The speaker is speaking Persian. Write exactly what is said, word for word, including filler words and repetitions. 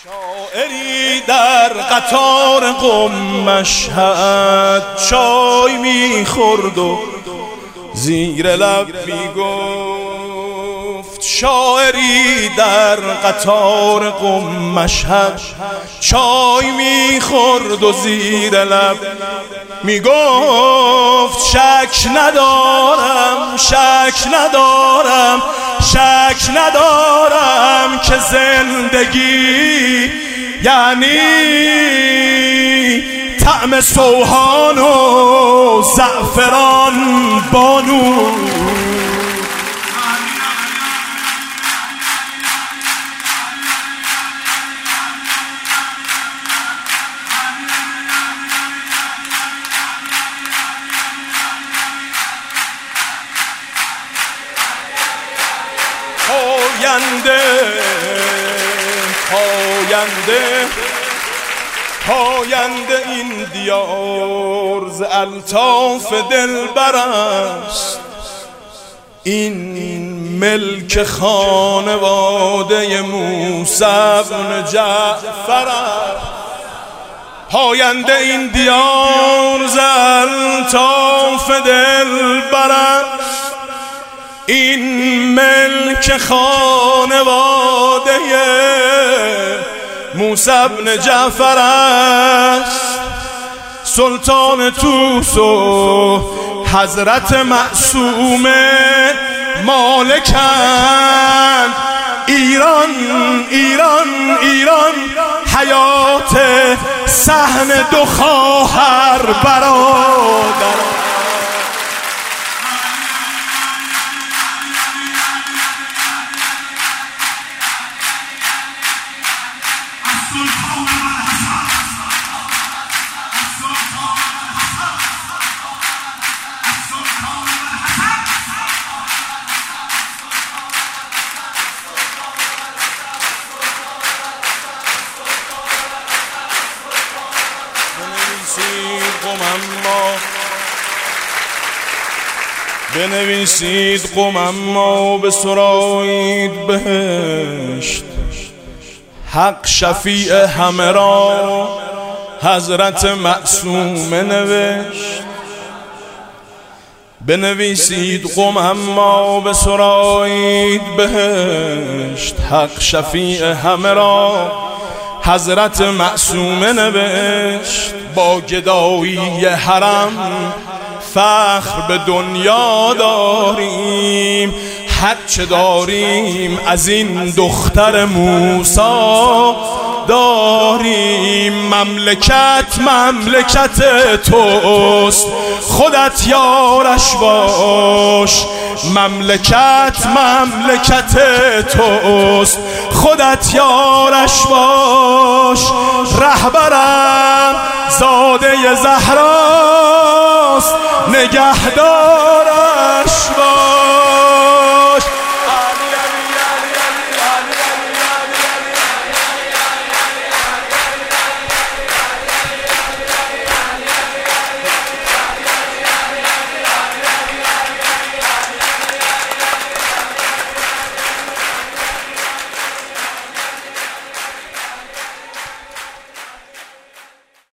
شاعری در قطار قم مشهد چای میخورد و زیر لب میگفت. شاعری در قطار قم مشهد چای میخورد و زیر لب میگفت شک ندارم شک ندارم شک ندارم که زندگی یعنی طعم سوهان و زعفران بانو. پاینده پاینده پاینده این دیار ز الطاف دلبر است، این ملک خانواده موسی بن جعفر است. پاینده این دیار ز الطاف دلبر است، این ملک خانواده موسی بن جعفر است. سلطان طوس و حضرت معصوم مالکند. ایران ایران ایران حیات صحن دو خواهر برادر. بنویسید قم اما بسرایید بهشت. حق شفیع همه را حضرت معصوم نوشت. بنویسید قم اما بسرایید بهشت. حق شفیع همه را حضرت معصوم نوشت. با گدایی حرم فخر به دنیا داریم، هرچه داریم از این دختر موسی داریم. مملکت مملکت توست، خودت یارش باش. مملکت مملکت توست، خودت یارش باش. رهبرم زاده زهراست، نگهدارش